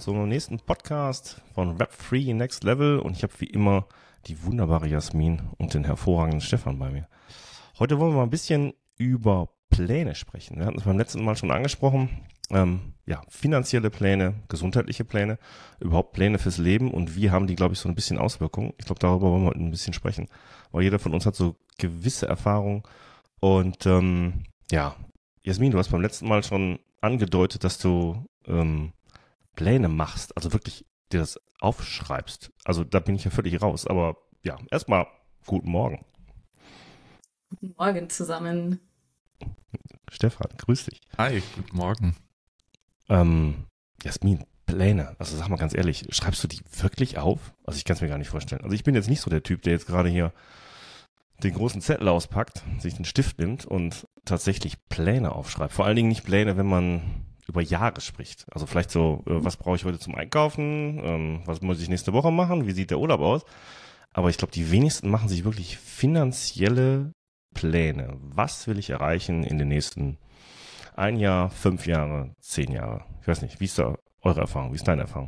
zum nächsten Podcast von Web3 Next Level und ich habe wie immer die wunderbare Jasmin und den hervorragenden Stefan bei mir. Heute wollen wir mal ein bisschen über Pläne sprechen. Wir hatten es beim letzten Mal schon angesprochen. Finanzielle Pläne, gesundheitliche Pläne, überhaupt Pläne fürs Leben und wie haben die, glaube ich, so ein bisschen Auswirkungen. Ich glaube, darüber wollen wir heute ein bisschen sprechen, weil jeder von uns hat so gewisse Erfahrungen und Jasmin, du hast beim letzten Mal schon angedeutet, dass du Pläne machst, also wirklich dir das aufschreibst. Also da bin ich ja völlig raus, aber ja, erstmal guten Morgen. Guten Morgen zusammen. Stefan, grüß dich. Hi, guten Morgen. Jasmin, Pläne, also sag mal ganz ehrlich, schreibst du die wirklich auf? Also ich kann es mir gar nicht vorstellen. Also ich bin jetzt nicht so der Typ, der jetzt gerade hier den großen Zettel auspackt, sich den Stift nimmt und tatsächlich Pläne aufschreibt. Vor allen Dingen nicht Pläne, wenn man über Jahre spricht. Also vielleicht so, was brauche ich heute zum Einkaufen? Was muss ich nächste Woche machen? Wie sieht der Urlaub aus? Aber ich glaube, die wenigsten machen sich wirklich finanzielle Pläne. Was will ich erreichen in den nächsten 1 Jahr, 5 Jahre, 10 Jahre? Ich weiß nicht, wie ist da eure Erfahrung? Wie ist deine Erfahrung?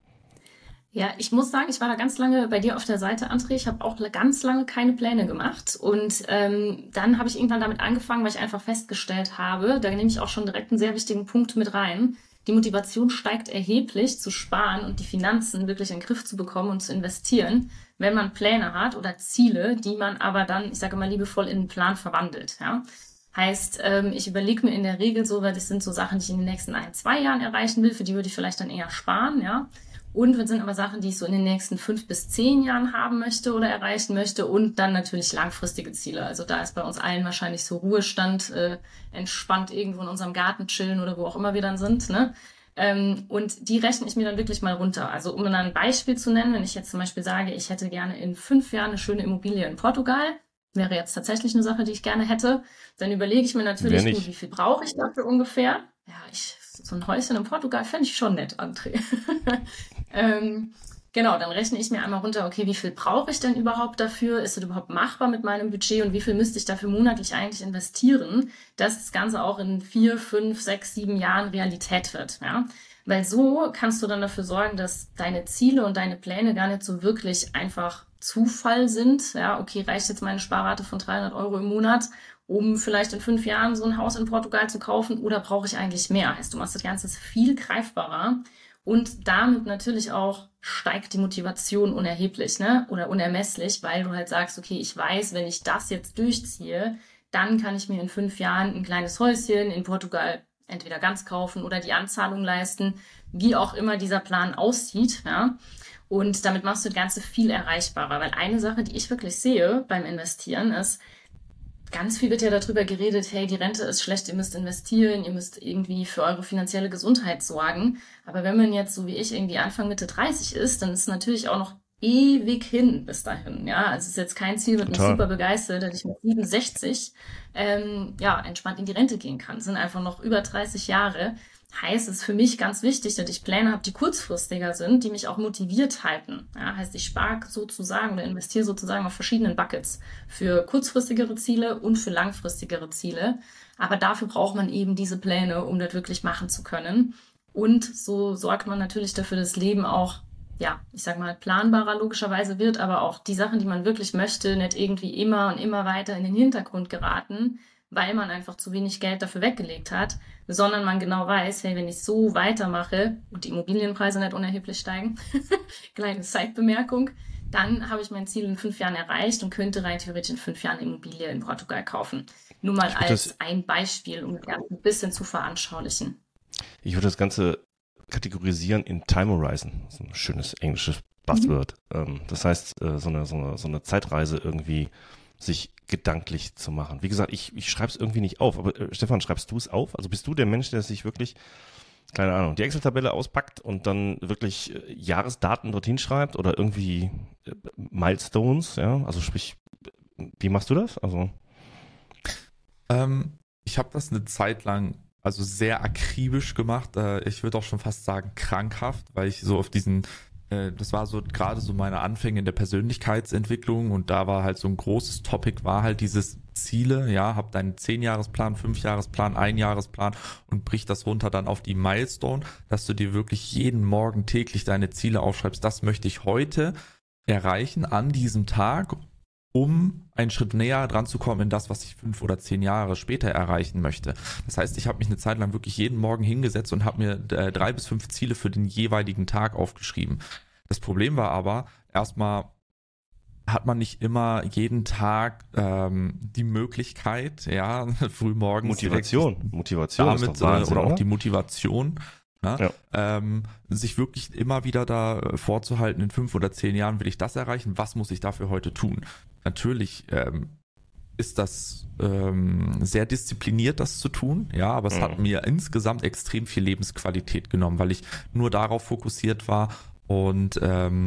Ja, ich muss sagen, ich war da ganz lange bei dir auf der Seite, André. Ich habe auch ganz lange keine Pläne gemacht. Und dann habe ich irgendwann damit angefangen, weil ich einfach festgestellt habe, da nehme ich auch schon direkt einen sehr wichtigen Punkt mit rein. Die Motivation steigt erheblich zu sparen und die Finanzen wirklich in den Griff zu bekommen und zu investieren, wenn man Pläne hat oder Ziele, die man aber dann, ich sage mal liebevoll, in einen Plan verwandelt. Ja? Heißt, ich überlege mir in der Regel so, weil das sind so Sachen, die ich in den nächsten 1-2 Jahren erreichen will, für die würde ich vielleicht dann eher sparen, ja. Und das sind aber Sachen, die ich so in den nächsten 5 bis 10 Jahren haben möchte oder erreichen möchte und dann natürlich langfristige Ziele. Also da ist bei uns allen wahrscheinlich so Ruhestand, entspannt irgendwo in unserem Garten chillen oder wo auch immer wir dann sind, ne? Und die rechne ich mir dann wirklich mal runter. Also um dann ein Beispiel zu nennen, wenn ich jetzt zum Beispiel sage, ich hätte gerne in 5 Jahren eine schöne Immobilie in Portugal, wäre jetzt tatsächlich eine Sache, die ich gerne hätte, dann überlege ich mir natürlich, gut, wie viel brauche ich dafür ungefähr? Ja, so ein Häuschen in Portugal fände ich schon nett, André. Genau, dann rechne ich mir einmal runter, okay, wie viel brauche ich denn überhaupt dafür? Ist es überhaupt machbar mit meinem Budget und wie viel müsste ich dafür monatlich eigentlich investieren, dass das Ganze auch in 4, 5, 6, 7 Jahren Realität wird, ja? Weil so kannst du dann dafür sorgen, dass deine Ziele und deine Pläne gar nicht so wirklich einfach Zufall sind. Ja, okay, reicht jetzt meine Sparrate von 300 € im Monat, um vielleicht in 5 Jahren so ein Haus in Portugal zu kaufen, oder brauche ich eigentlich mehr? Heißt, du machst das Ganze viel greifbarer und damit natürlich auch steigt die Motivation unerheblich, ne? Oder unermesslich, weil du halt sagst, okay, ich weiß, wenn ich das jetzt durchziehe, dann kann ich mir in 5 Jahren ein kleines Häuschen in Portugal entweder ganz kaufen oder die Anzahlung leisten, wie auch immer dieser Plan aussieht, ja. Und damit machst du das Ganze viel erreichbarer, weil eine Sache, die ich wirklich sehe beim Investieren ist, ganz viel wird ja darüber geredet, hey, die Rente ist schlecht, ihr müsst investieren, ihr müsst irgendwie für eure finanzielle Gesundheit sorgen. Aber wenn man jetzt, so wie ich, irgendwie Anfang, Mitte 30 ist, dann ist es natürlich auch noch ewig hin bis dahin. Ja, also es ist jetzt kein Ziel, wird mich super begeistert, dass ich mit 67 entspannt in die Rente gehen kann. Das sind einfach noch über 30 Jahre. Heißt, es ist für mich ganz wichtig, dass ich Pläne habe, die kurzfristiger sind, die mich auch motiviert halten. Ja, heißt, ich spare sozusagen oder investiere sozusagen auf verschiedenen Buckets für kurzfristigere Ziele und für langfristigere Ziele. Aber dafür braucht man eben diese Pläne, um das wirklich machen zu können. Und so sorgt man natürlich dafür, dass das Leben auch, ja, ich sag mal, planbarer logischerweise wird, aber auch die Sachen, die man wirklich möchte, nicht irgendwie immer und immer weiter in den Hintergrund geraten, weil man einfach zu wenig Geld dafür weggelegt hat, sondern man genau weiß, hey, wenn ich so weitermache und die Immobilienpreise nicht unerheblich steigen, kleine Side-Bemerkung, dann habe ich mein Ziel in 5 Jahren erreicht und könnte rein theoretisch in 5 Jahren eine Immobilie in Portugal kaufen. Nur mal als ein Beispiel, um das ein bisschen zu veranschaulichen. Ich würde das Ganze kategorisieren in Time Horizon. Das ist ein schönes englisches Buzzword. Das heißt, so eine Zeitreise irgendwie sich gedanklich zu machen. Wie gesagt, ich schreibe es irgendwie nicht auf, aber Stefan, schreibst du es auf? Also bist du der Mensch, der sich wirklich, keine Ahnung, die Excel-Tabelle auspackt und dann wirklich Jahresdaten dorthin schreibt oder irgendwie Milestones, ja? Also sprich, wie machst du das? Also ich habe das eine Zeit lang also sehr akribisch gemacht. Ich würde auch schon fast sagen krankhaft, weil ich so auf diesen das war so gerade so meine Anfänge in der Persönlichkeitsentwicklung und da war halt so ein großes Topic, war halt dieses Ziele, ja, hab deinen 10-Jahresplan, 5-Jahresplan, 1-Jahresplan und brich das runter dann auf die Milestone, dass du dir wirklich jeden Morgen täglich deine Ziele aufschreibst. Das möchte ich heute erreichen an diesem Tag, um einen Schritt näher dran zu kommen in das, was ich 5 oder 10 Jahre später erreichen möchte. Das heißt, ich habe mich eine Zeit lang wirklich jeden Morgen hingesetzt und habe mir 3 bis 5 Ziele für den jeweiligen Tag aufgeschrieben. Das Problem war aber, erstmal hat man nicht immer jeden Tag die Möglichkeit, ja, frühmorgens Motivation damit, ist doch Wahnsinn, oder auch oder? die Motivation, ne? Sich wirklich immer wieder da vorzuhalten, in 5 oder 10 Jahren will ich das erreichen, was muss ich dafür heute tun? Natürlich ist das sehr diszipliniert, das zu tun, ja, aber es hat mir insgesamt extrem viel Lebensqualität genommen, weil ich nur darauf fokussiert war und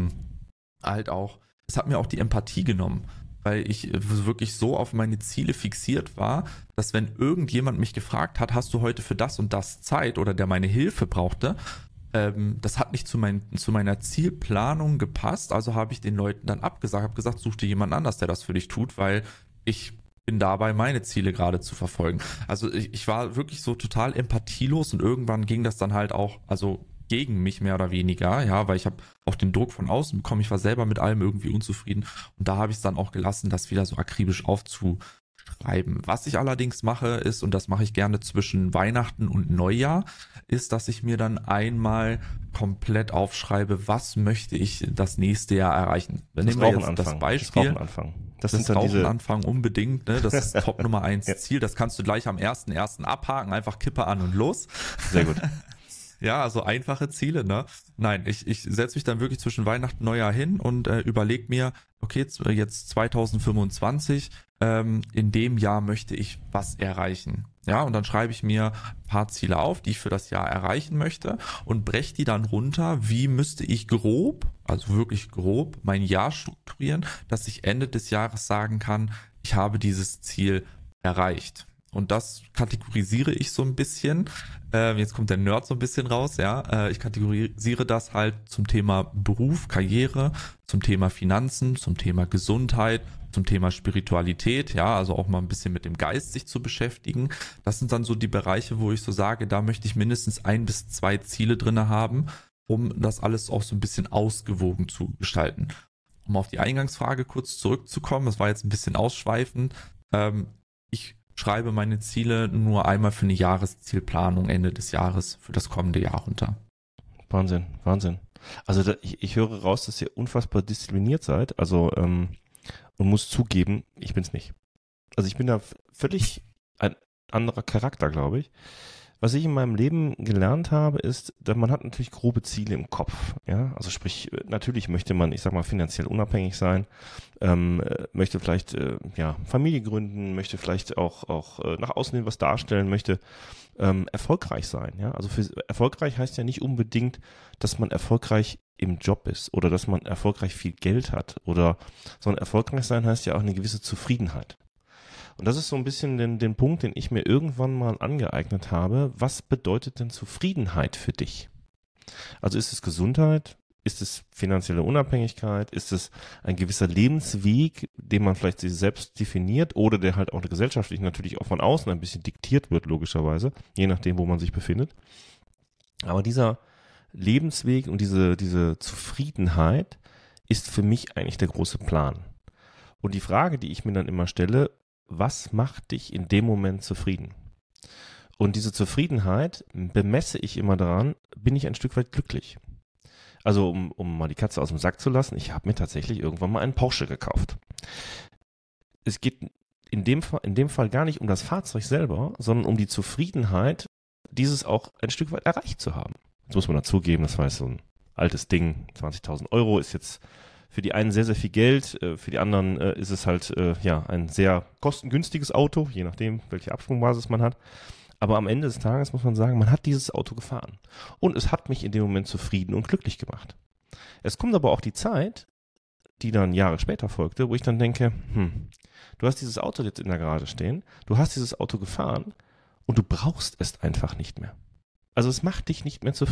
halt auch, es hat mir auch die Empathie genommen, weil ich wirklich so auf meine Ziele fixiert war, dass wenn irgendjemand mich gefragt hat, hast du heute für das und das Zeit oder der meine Hilfe brauchte, das hat nicht zu meiner Zielplanung gepasst, also habe ich den Leuten dann abgesagt, habe gesagt, such dir jemand anders, der das für dich tut, weil ich bin dabei, meine Ziele gerade zu verfolgen. Also ich war wirklich so total empathielos und irgendwann ging das dann halt auch, also gegen mich mehr oder weniger, ja, weil ich habe auch den Druck von außen bekommen, ich war selber mit allem irgendwie unzufrieden und da habe ich es dann auch gelassen, das wieder so akribisch aufzuschreiben. Was ich allerdings mache ist, und das mache ich gerne zwischen Weihnachten und Neujahr, ist, dass ich mir dann einmal komplett aufschreibe, was möchte ich das nächste Jahr erreichen. Dann nehmen wir jetzt das Beispiel. Das sind dann diese Rauchenanfang unbedingt, ne? Das ist Top Nummer 1 Ziel, das kannst du gleich am 1.1. abhaken, einfach Kippe an und los. Sehr gut. Ja, also einfache Ziele, ne? Nein, ich setze mich dann wirklich zwischen Weihnachten und Neujahr hin und überlege mir, okay, jetzt 2025, in dem Jahr möchte ich was erreichen. Ja, und dann schreibe ich mir ein paar Ziele auf, die ich für das Jahr erreichen möchte und breche die dann runter, wie müsste ich grob, also wirklich grob, mein Jahr strukturieren, dass ich Ende des Jahres sagen kann, ich habe dieses Ziel erreicht. Und das kategorisiere ich so ein bisschen. Jetzt kommt der Nerd so ein bisschen raus, ja. Ich kategorisiere das halt zum Thema Beruf, Karriere, zum Thema Finanzen, zum Thema Gesundheit, zum Thema Spiritualität, ja, also auch mal ein bisschen mit dem Geist sich zu beschäftigen. Das sind dann so die Bereiche, wo ich so sage, da möchte ich mindestens 1 bis 2 Ziele drinne haben, um das alles auch so ein bisschen ausgewogen zu gestalten. Um auf die Eingangsfrage kurz zurückzukommen, das war jetzt ein bisschen ausschweifend. Ich schreibe meine Ziele nur einmal für eine Jahreszielplanung Ende des Jahres für das kommende Jahr runter. Wahnsinn. Also ich höre raus, dass ihr unfassbar diszipliniert seid, also und muss zugeben, ich bin's nicht. Also ich bin da völlig ein anderer Charakter, glaube ich. Was ich in meinem Leben gelernt habe, ist, dass man hat natürlich grobe Ziele im Kopf. Ja, also sprich, natürlich möchte man, ich sag mal, finanziell unabhängig sein, möchte vielleicht Familie gründen, möchte vielleicht auch nach außen hin was darstellen, möchte erfolgreich sein. Ja, also erfolgreich heißt ja nicht unbedingt, dass man erfolgreich im Job ist oder dass man erfolgreich viel Geld hat sondern erfolgreich sein heißt ja auch eine gewisse Zufriedenheit. Und das ist so ein bisschen den Punkt, den ich mir irgendwann mal angeeignet habe. Was bedeutet denn Zufriedenheit für dich? Also ist es Gesundheit? Ist es finanzielle Unabhängigkeit? Ist es ein gewisser Lebensweg, den man vielleicht sich selbst definiert oder der halt auch gesellschaftlich natürlich auch von außen ein bisschen diktiert wird, logischerweise, je nachdem, wo man sich befindet. Aber dieser Lebensweg und diese Zufriedenheit ist für mich eigentlich der große Plan. Und die Frage, die ich mir dann immer stelle, was macht dich in dem Moment zufrieden? Und diese Zufriedenheit bemesse ich immer daran, bin ich ein Stück weit glücklich. Also um mal die Katze aus dem Sack zu lassen, ich habe mir tatsächlich irgendwann mal einen Porsche gekauft. Es geht in dem Fall gar nicht um das Fahrzeug selber, sondern um die Zufriedenheit, dieses auch ein Stück weit erreicht zu haben. Jetzt muss man dazugeben, das war jetzt so ein altes Ding, 20.000 Euro ist jetzt für die einen sehr, sehr viel Geld, für die anderen ist es halt ein sehr kostengünstiges Auto, je nachdem, welche Absprungbasis man hat. Aber am Ende des Tages muss man sagen, man hat dieses Auto gefahren. Und es hat mich in dem Moment zufrieden und glücklich gemacht. Es kommt aber auch die Zeit, die dann Jahre später folgte, wo ich dann denke, du hast dieses Auto jetzt in der Garage stehen, du hast dieses Auto gefahren und du brauchst es einfach nicht mehr. Also es macht dich nicht mehr zufrieden.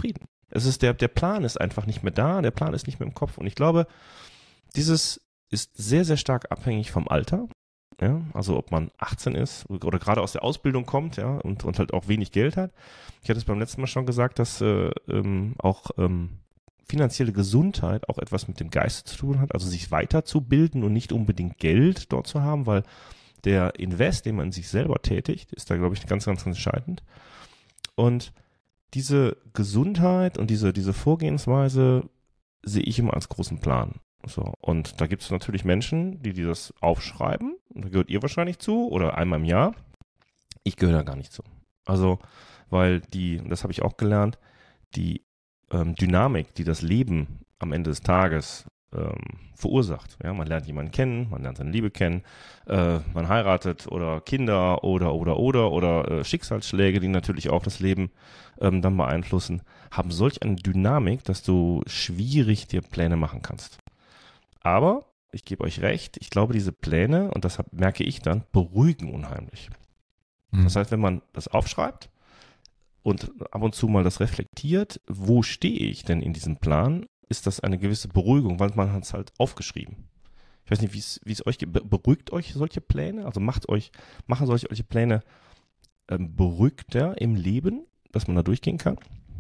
Es ist der Plan ist einfach nicht mehr da, der Plan ist nicht mehr im Kopf. Und ich glaube, dieses ist sehr, sehr stark abhängig vom Alter. Ja, also ob man 18 ist oder gerade aus der Ausbildung kommt, ja, und halt auch wenig Geld hat. Ich hatte es beim letzten Mal schon gesagt, dass auch finanzielle Gesundheit auch etwas mit dem Geist zu tun hat, also sich weiterzubilden und nicht unbedingt Geld dort zu haben, weil der Invest, den man in sich selber tätigt, ist da, glaube ich, ganz, ganz entscheidend. Und diese Gesundheit und diese Vorgehensweise sehe ich immer als großen Plan. So, und da gibt es natürlich Menschen, die das aufschreiben, da gehört ihr wahrscheinlich zu, oder einmal im Jahr. Ich gehöre da gar nicht zu. Also, weil das habe ich auch gelernt, die Dynamik, die das Leben am Ende des Tages verursacht. Ja, man lernt jemanden kennen, man lernt seine Liebe kennen, man heiratet oder Kinder oder Schicksalsschläge, die natürlich auch das Leben dann beeinflussen, haben solch eine Dynamik, dass du schwierig dir Pläne machen kannst. Aber ich gebe euch recht, ich glaube, diese Pläne, und das merke ich dann, beruhigen unheimlich. Das heißt, wenn man das aufschreibt und ab und zu mal das reflektiert, wo stehe ich denn in diesem Plan, ist das eine gewisse Beruhigung, weil man hat es halt aufgeschrieben. Ich weiß nicht, wie es euch geht. Beruhigt euch solche Pläne? Also machen solche Pläne beruhigter im Leben, dass man da durchgehen kann?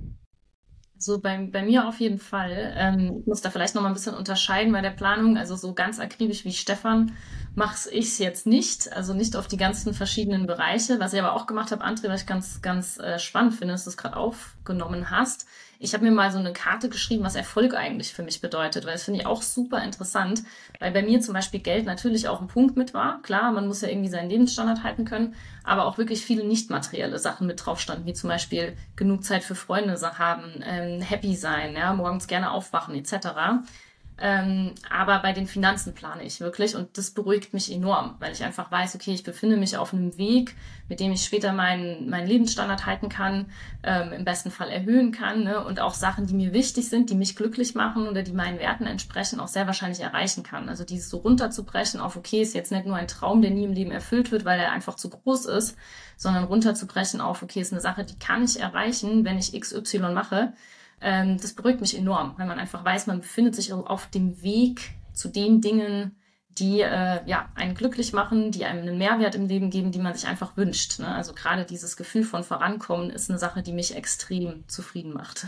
So bei mir auf jeden Fall. Ich muss da vielleicht noch mal ein bisschen unterscheiden bei der Planung. Also so ganz akribisch wie Stefan mache ich es jetzt nicht. Also nicht auf die ganzen verschiedenen Bereiche. Was ich aber auch gemacht habe, André, was ich ganz, ganz spannend finde, dass du es gerade aufgenommen hast. Ich habe mir mal so eine Karte geschrieben, was Erfolg eigentlich für mich bedeutet, weil das finde ich auch super interessant, weil bei mir zum Beispiel Geld natürlich auch ein Punkt mit war. Klar, man muss ja irgendwie seinen Lebensstandard halten können, aber auch wirklich viele nicht materielle Sachen mit drauf standen, wie zum Beispiel genug Zeit für Freunde haben, happy sein, ja, morgens gerne aufwachen etc. Aber bei den Finanzen plane ich wirklich und das beruhigt mich enorm, weil ich einfach weiß, okay, ich befinde mich auf einem Weg, mit dem ich später meinen Lebensstandard halten kann, im besten Fall erhöhen kann, ne? Und auch Sachen, die mir wichtig sind, die mich glücklich machen oder die meinen Werten entsprechen, auch sehr wahrscheinlich erreichen kann. Also dieses so runterzubrechen auf, okay, ist jetzt nicht nur ein Traum, der nie im Leben erfüllt wird, weil er einfach zu groß ist, sondern runterzubrechen auf, okay, ist eine Sache, die kann ich erreichen, wenn ich XY mache. Das beruhigt mich enorm, weil man einfach weiß, man befindet sich auf dem Weg zu den Dingen, die einen glücklich machen, die einem einen Mehrwert im Leben geben, die man sich einfach wünscht. Ne? Also gerade dieses Gefühl von Vorankommen ist eine Sache, die mich extrem zufrieden macht.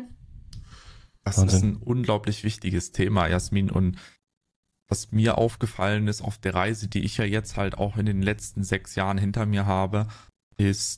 Das ist ein unglaublich wichtiges Thema, Jasmin. Und was mir aufgefallen ist auf der Reise, die ich ja jetzt halt auch in den letzten 6 Jahren hinter mir habe, ist,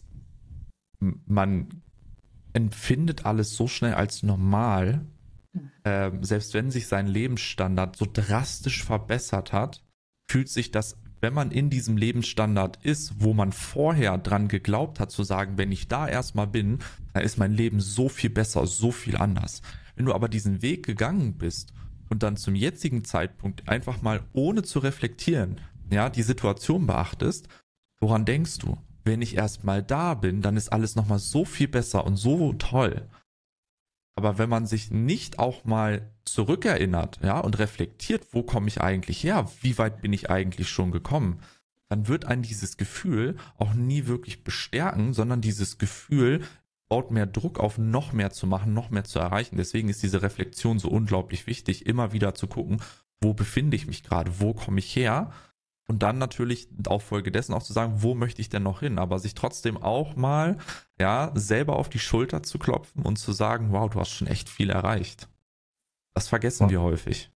man empfindet alles so schnell als normal, selbst wenn sich sein Lebensstandard so drastisch verbessert hat, fühlt sich das, wenn man in diesem Lebensstandard ist, wo man vorher dran geglaubt hat zu sagen, wenn ich da erstmal bin, dann ist mein Leben so viel besser, so viel anders. Wenn du aber diesen Weg gegangen bist und dann zum jetzigen Zeitpunkt einfach mal ohne zu reflektieren, ja, die Situation beachtest, woran denkst du? Wenn ich erstmal da bin, dann ist alles nochmal so viel besser und so toll. Aber wenn man sich nicht auch mal zurückerinnert, ja, und reflektiert, wo komme ich eigentlich her? Wie weit bin ich eigentlich schon gekommen? Dann wird einen dieses Gefühl auch nie wirklich bestärken, sondern dieses Gefühl baut mehr Druck auf, noch mehr zu machen, noch mehr zu erreichen. Deswegen ist diese Reflexion so unglaublich wichtig, immer wieder zu gucken, wo befinde ich mich gerade, wo komme ich her? Und dann natürlich auf Folge dessen auch zu sagen, wo möchte ich denn noch hin? Aber sich trotzdem auch mal, ja, selber auf die Schulter zu klopfen und zu sagen, wow, du hast schon echt viel erreicht. Das vergessen wir häufig.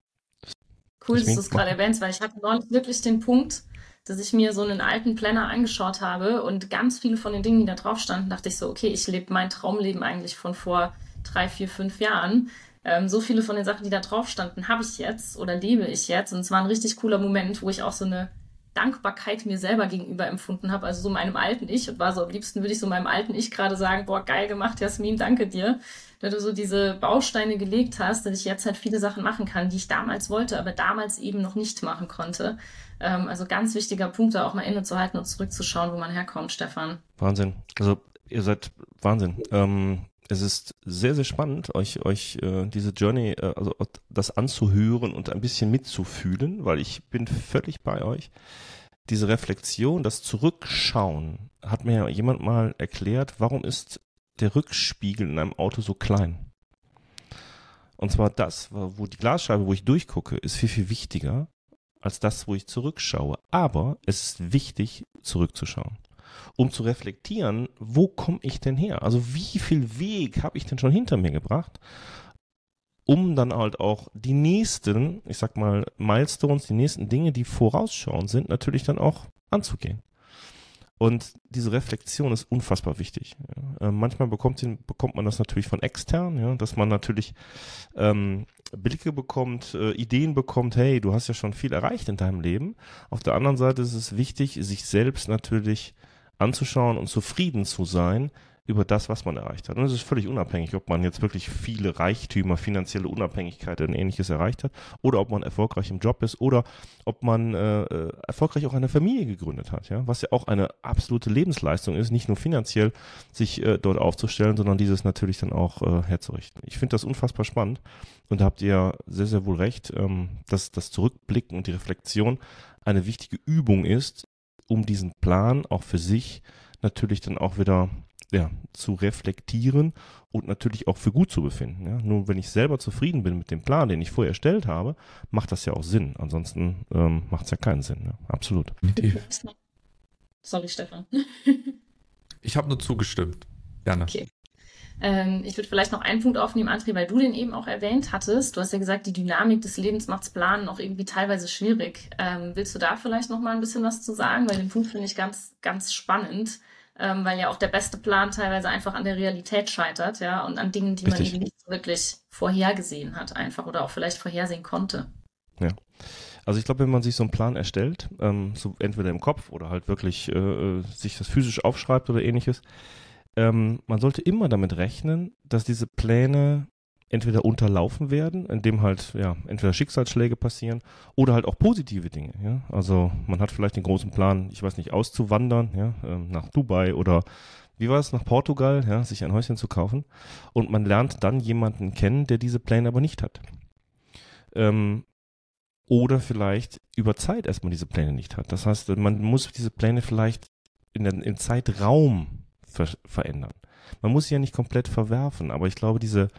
Cool, dass du es gerade erwähnst, weil ich hatte neulich wirklich den Punkt, dass ich mir so einen alten Planner angeschaut habe und ganz viele von den Dingen, die da drauf standen, dachte ich so, okay, ich lebe mein Traumleben eigentlich von vor 3, 4, 5 Jahren. So viele von den Sachen, die da drauf standen, habe ich jetzt oder lebe ich jetzt. Und es war ein richtig cooler Moment, wo ich auch so eine Dankbarkeit mir selber gegenüber empfunden habe, also so meinem alten Ich. Und war so, am liebsten würde ich so meinem alten Ich gerade sagen, boah, geil gemacht, Jasmin, danke dir, dass du so diese Bausteine gelegt hast, dass ich jetzt halt viele Sachen machen kann, die ich damals wollte, aber damals eben noch nicht machen konnte. Also ganz wichtiger Punkt, da auch mal innezuhalten und zurückzuschauen, wo man herkommt, Stefan. Wahnsinn. Also ihr seid Wahnsinn. Es ist sehr, sehr spannend, euch diese Journey, also das anzuhören und ein bisschen mitzufühlen, weil ich bin völlig bei euch. Diese Reflexion, das Zurückschauen, hat mir jemand mal erklärt, warum ist der Rückspiegel in einem Auto so klein. Und zwar das, wo die Glasscheibe, wo ich durchgucke, ist viel, viel wichtiger als das, wo ich zurückschaue. Aber es ist wichtig, zurückzuschauen, um zu reflektieren, wo komme ich denn her? Also wie viel Weg habe ich denn schon hinter mir gebracht, um dann halt auch die nächsten, ich sag mal, Milestones, die nächsten Dinge, die vorausschauend sind, natürlich dann auch anzugehen. Und diese Reflexion ist unfassbar wichtig. Ja. Manchmal bekommt man das natürlich von extern, ja, dass man natürlich Blicke bekommt, Ideen bekommt, hey, du hast ja schon viel erreicht in deinem Leben. Auf der anderen Seite ist es wichtig, sich selbst natürlich anzuschauen und zufrieden zu sein über das, was man erreicht hat. Und es ist völlig unabhängig, ob man jetzt wirklich viele Reichtümer, finanzielle Unabhängigkeit und Ähnliches erreicht hat oder ob man erfolgreich im Job ist oder ob man erfolgreich auch eine Familie gegründet hat, ja, was ja auch eine absolute Lebensleistung ist, nicht nur finanziell sich dort aufzustellen, sondern dieses natürlich dann auch herzurichten. Ich finde das unfassbar spannend und da habt ihr sehr, sehr wohl recht, dass das Zurückblicken und die Reflexion eine wichtige Übung ist, um diesen Plan auch für sich natürlich dann auch wieder zu reflektieren und natürlich auch für gut zu befinden. Ja? Nur wenn ich selber zufrieden bin mit dem Plan, den ich vorher erstellt habe, macht das ja auch Sinn. Ansonsten macht es ja keinen Sinn. Ja? Absolut. Sorry, Stefan. Ich habe nur zugestimmt. Gerne. Okay. Ich würde vielleicht noch einen Punkt aufnehmen, André, weil du den eben auch erwähnt hattest. Du hast ja gesagt, die Dynamik des Lebens macht's Planen auch irgendwie teilweise schwierig. Willst du da vielleicht noch mal ein bisschen was zu sagen? Weil den Punkt finde ich ganz, ganz spannend. Weil ja auch der beste Plan teilweise einfach an der Realität scheitert, ja, und an Dingen, die man eben nicht wirklich vorhergesehen hat einfach oder auch vielleicht vorhersehen konnte. Ja, also ich glaube, wenn man sich so einen Plan erstellt, so entweder im Kopf oder halt wirklich sich das physisch aufschreibt oder Ähnliches, man sollte immer damit rechnen, dass diese Pläne entweder unterlaufen werden, indem halt entweder Schicksalsschläge passieren oder halt auch positive Dinge. Ja? Also man hat vielleicht den großen Plan, ich weiß nicht, auszuwandern, ja, nach Dubai oder wie war es, nach Portugal, ja, sich ein Häuschen zu kaufen und man lernt dann jemanden kennen, der diese Pläne aber nicht hat. Oder vielleicht über Zeit erstmal diese Pläne nicht hat. Das heißt, man muss diese Pläne vielleicht im Zeitraum verändern. Man muss sie ja nicht komplett verwerfen, aber ich glaube, diese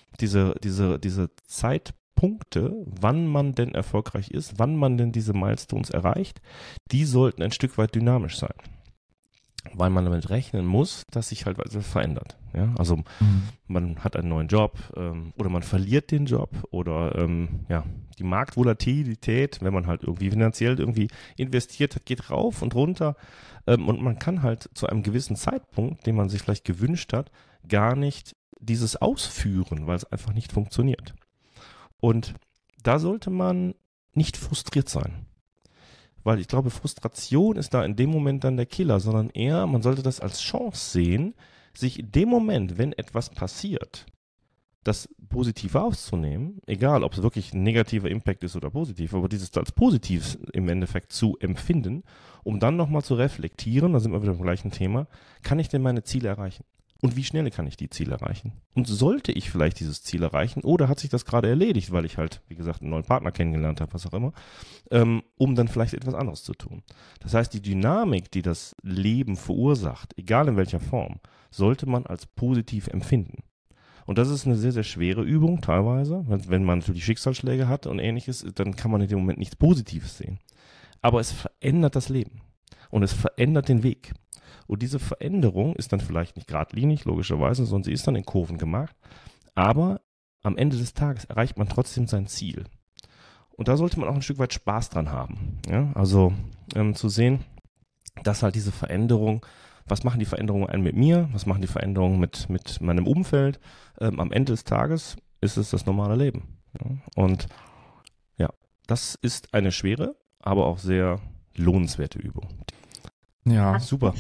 Zeitpunkte, wann man denn erfolgreich ist, wann man denn diese Milestones erreicht, die sollten ein Stück weit dynamisch sein. Weil man damit rechnen muss, dass sich halt was verändert. Ja? Also man hat einen neuen Job oder man verliert den Job oder die Marktvolatilität, wenn man halt irgendwie finanziell irgendwie investiert hat, geht rauf und runter und man kann halt zu einem gewissen Zeitpunkt, den man sich vielleicht gewünscht hat, gar nicht dieses ausführen, weil es einfach nicht funktioniert. Und da sollte man nicht frustriert sein. Weil ich glaube, Frustration ist da in dem Moment dann der Killer, sondern eher, man sollte das als Chance sehen, sich in dem Moment, wenn etwas passiert, das positiv aufzunehmen, egal ob es wirklich ein negativer Impact ist oder positiv, aber dieses als positiv im Endeffekt zu empfinden, um dann nochmal zu reflektieren, da sind wir wieder beim gleichen Thema, kann ich denn meine Ziele erreichen? Und wie schnell kann ich die Ziele erreichen? Und sollte ich vielleicht dieses Ziel erreichen oder hat sich das gerade erledigt, weil ich halt, wie gesagt, einen neuen Partner kennengelernt habe, was auch immer, um dann vielleicht etwas anderes zu tun. Das heißt, die Dynamik, die das Leben verursacht, egal in welcher Form, sollte man als positiv empfinden. Und das ist eine sehr, sehr schwere Übung teilweise. Wenn man natürlich Schicksalsschläge hat und Ähnliches, dann kann man in dem Moment nichts Positives sehen. Aber es verändert das Leben und es verändert den Weg. Und diese Veränderung ist dann vielleicht nicht geradlinig, logischerweise, sondern sie ist dann in Kurven gemacht. Aber am Ende des Tages erreicht man trotzdem sein Ziel. Und da sollte man auch ein Stück weit Spaß dran haben. Ja? Also zu sehen, dass halt diese Veränderung, was machen die Veränderungen mit mir, was machen die Veränderungen mit meinem Umfeld, am Ende des Tages ist es das normale Leben. Ja? Und ja, das ist eine schwere, aber auch sehr lohnenswerte Übung. Ja, super.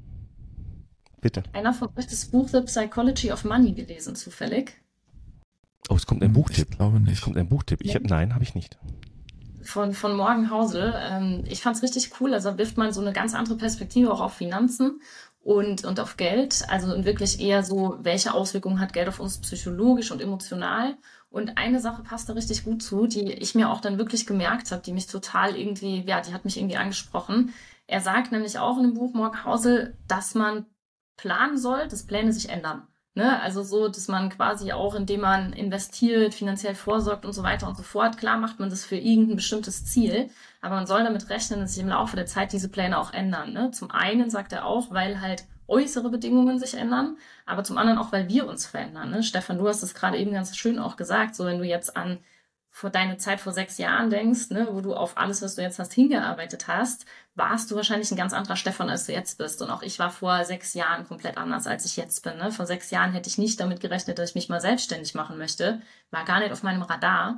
Bitte. Einer von euch das Buch The Psychology of Money gelesen, zufällig? Oh, es kommt ein Buchtipp. Ich glaube nicht. Es kommt ein Buchtipp. Nein, habe ich nicht. Von Morgan Housel. Ich fand es richtig cool. Also wirft man so eine ganz andere Perspektive auch auf Finanzen und auf Geld. Also wirklich eher so, welche Auswirkungen hat Geld auf uns psychologisch und emotional. Und eine Sache passt da richtig gut zu, die ich mir auch dann wirklich gemerkt habe, die mich total irgendwie, die hat mich irgendwie angesprochen. Er sagt nämlich auch in dem Buch Morgan Housel, dass man planen soll, dass Pläne sich ändern. Ne? Also so, dass man quasi auch, indem man investiert, finanziell vorsorgt und so weiter und so fort, klar macht man das für irgendein bestimmtes Ziel, aber man soll damit rechnen, dass sich im Laufe der Zeit diese Pläne auch ändern. Ne? Zum einen sagt er auch, weil halt äußere Bedingungen sich ändern, aber zum anderen auch, weil wir uns verändern. Ne? Stefan, du hast es gerade eben ganz schön auch gesagt, so wenn du jetzt an vor deine Zeit vor 6 Jahren denkst, ne, wo du auf alles, was du jetzt hast, hingearbeitet hast, warst du wahrscheinlich ein ganz anderer Stefan, als du jetzt bist. Und auch ich war vor 6 Jahren komplett anders, als ich jetzt bin. Ne? Vor 6 Jahren hätte ich nicht damit gerechnet, dass ich mich mal selbstständig machen möchte. War gar nicht auf meinem Radar.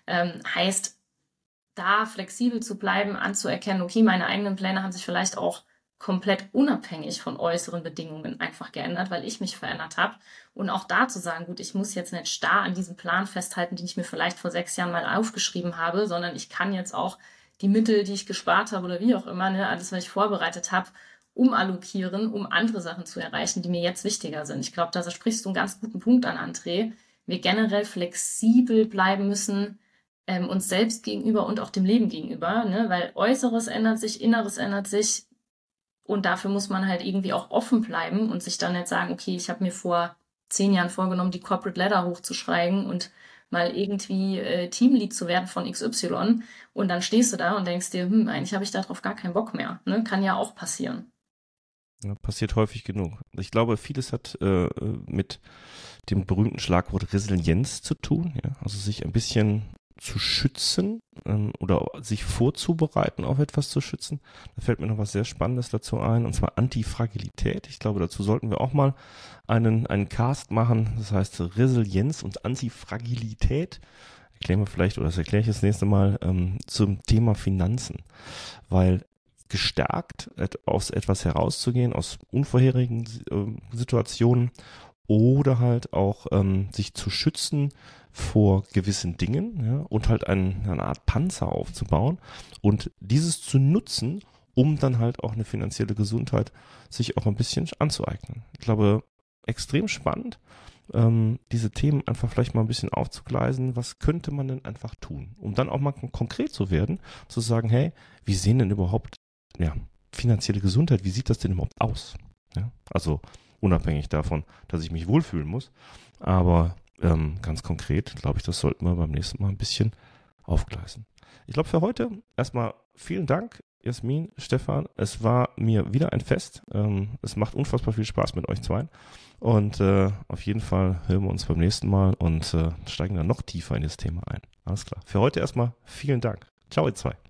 Heißt, da flexibel zu bleiben, anzuerkennen, okay, meine eigenen Pläne haben sich vielleicht auch komplett unabhängig von äußeren Bedingungen einfach geändert, weil ich mich verändert habe. Und auch da zu sagen, gut, ich muss jetzt nicht starr an diesem Plan festhalten, den ich mir vielleicht vor 6 Jahren mal aufgeschrieben habe, sondern ich kann jetzt auch die Mittel, die ich gespart habe oder wie auch immer, ne, alles, was ich vorbereitet habe, umallokieren, um andere Sachen zu erreichen, die mir jetzt wichtiger sind. Ich glaube, da sprichst du einen ganz guten Punkt an, André. Wir generell flexibel bleiben müssen, uns selbst gegenüber und auch dem Leben gegenüber, ne, weil Äußeres ändert sich, Inneres ändert sich. Und dafür muss man halt irgendwie auch offen bleiben und sich dann nicht sagen, okay, ich habe mir vor 10 Jahren vorgenommen, die Corporate Ladder hochzuschreiben und mal irgendwie Teamlead zu werden von XY. Und dann stehst du da und denkst dir, eigentlich habe ich darauf gar keinen Bock mehr. Ne? Kann ja auch passieren. Ja, passiert häufig genug. Ich glaube, vieles hat mit dem berühmten Schlagwort Resilienz zu tun. Ja? Also sich ein bisschen zu schützen oder sich vorzubereiten, auf etwas zu schützen. Da fällt mir noch was sehr Spannendes dazu ein, und zwar Antifragilität. Ich glaube, dazu sollten wir auch mal einen Cast machen. Das heißt Resilienz und Antifragilität. Erklären wir vielleicht, oder das erkläre ich das nächste Mal, zum Thema Finanzen. Weil gestärkt aus etwas herauszugehen, aus unvorherigen Situationen, oder halt auch sich zu schützen vor gewissen Dingen, ja, und halt eine Art Panzer aufzubauen und dieses zu nutzen, um dann halt auch eine finanzielle Gesundheit sich auch ein bisschen anzueignen. Ich glaube, extrem spannend, diese Themen einfach vielleicht mal ein bisschen aufzugleisen. Was könnte man denn einfach tun, um dann auch mal konkret zu werden, zu sagen, hey, wie sehen denn überhaupt finanzielle Gesundheit, wie sieht das denn überhaupt aus? Ja, also unabhängig davon, dass ich mich wohlfühlen muss. Aber ganz konkret, glaube ich, das sollten wir beim nächsten Mal ein bisschen aufgleisen. Ich glaube, für heute erstmal vielen Dank, Jasmin, Stefan. Es war mir wieder ein Fest. Es macht unfassbar viel Spaß mit euch zweien. Und auf jeden Fall hören wir uns beim nächsten Mal und steigen dann noch tiefer in das Thema ein. Alles klar. Für heute erstmal vielen Dank. Ciao, ihr zwei.